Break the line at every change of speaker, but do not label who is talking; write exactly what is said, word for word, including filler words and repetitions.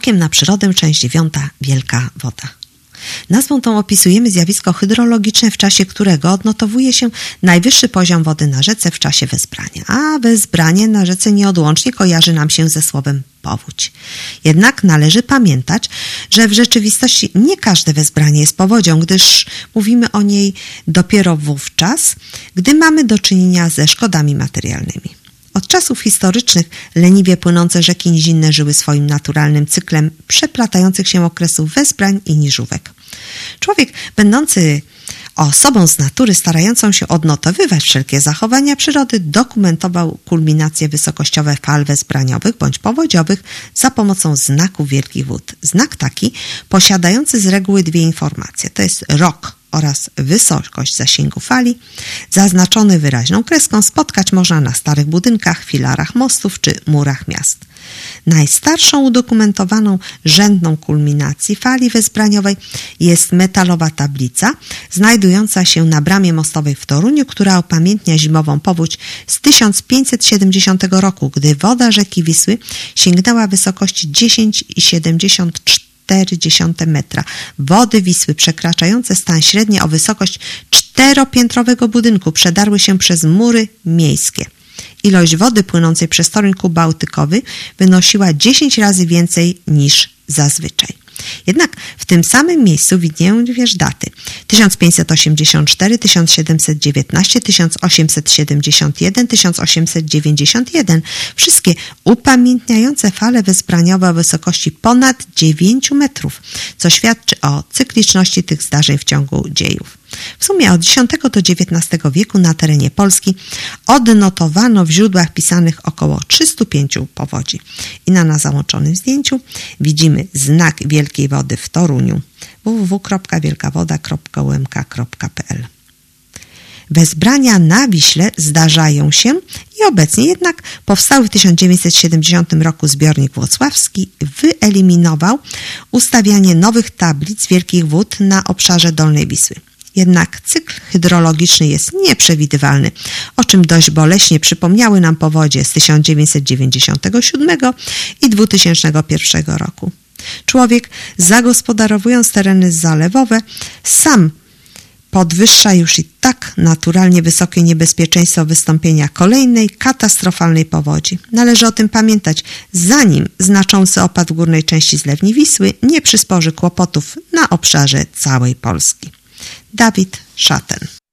Widokiem na przyrodę, część dziewiąta, Wielka Woda. Nazwą tą opisujemy zjawisko hydrologiczne, w czasie którego odnotowuje się najwyższy poziom wody na rzece w czasie wezbrania, a wezbranie na rzece nieodłącznie kojarzy nam się ze słowem powódź. Jednak należy pamiętać, że w rzeczywistości nie każde wezbranie jest powodzią, gdyż mówimy o niej dopiero wówczas, gdy mamy do czynienia ze szkodami materialnymi. Od czasów historycznych leniwie płynące rzeki nizinne żyły swoim naturalnym cyklem przeplatających się okresów wezbrań i niżówek. Człowiek, będący osobą z natury, starającą się odnotowywać wszelkie zachowania przyrody, dokumentował kulminacje wysokościowe fal wezbraniowych bądź powodziowych za pomocą znaków wielkich wód. Znak taki, posiadający z reguły dwie informacje, to jest rok oraz wysokość zasięgu fali, zaznaczony wyraźną kreską, spotkać można na starych budynkach, filarach mostów czy murach miast. Najstarszą udokumentowaną rzędną kulminacji fali wezbraniowej jest metalowa tablica znajdująca się na bramie mostowej w Toruniu, która upamiętnia zimową powódź z tysiąc pięćset siedemdziesiątego roku, gdy woda rzeki Wisły sięgnęła wysokości dziesięć przecinek siedemdziesiąt cztery metra. Wody Wisły przekraczające stan średni o wysokość czteropiętrowego budynku przedarły się przez mury miejskie. Ilość wody płynącej przez Toruń ku Bałtykowi wynosiła dziesięć razy więcej niż zazwyczaj. Jednak w tym samym miejscu widnieją dwie daty: tysiąc pięćset osiemdziesiąt cztery, tysiąc siedemset dziewiętnaście, tysiąc osiemset siedemdziesiąt jeden, tysiąc osiemset dziewięćdziesiąt jeden, wszystkie upamiętniające fale wezbraniowe o wysokości ponad dziewięć metrów, co świadczy o cykliczności tych zdarzeń w ciągu dziejów. W sumie od dziesiątego do dziewiętnastego wieku na terenie Polski odnotowano w źródłach pisanych około trzysta pięć powodzi. I na, na załączonym zdjęciu widzimy znak Wielkiej Wody w Toruniu w w w kropka wielkawoda kropka u m k kropka p l. Wezbrania na Wiśle zdarzają się i obecnie jednak powstały w tysiąc dziewięćset siedemdziesiątym roku zbiornik włocławski wyeliminował ustawianie nowych tablic wielkich wód na obszarze Dolnej Wisły. Jednak cykl hydrologiczny jest nieprzewidywalny, o czym dość boleśnie przypomniały nam powodzie z tysiąc dziewięćset dziewięćdziesiątego siódmego i dwutysięcznego pierwszego roku. Człowiek, zagospodarowując tereny zalewowe, sam podwyższa już i tak naturalnie wysokie niebezpieczeństwo wystąpienia kolejnej katastrofalnej powodzi. Należy o tym pamiętać, zanim znaczący opad w górnej części zlewni Wisły nie przysporzy kłopotów na obszarze całej Polski. Dawid Szaten.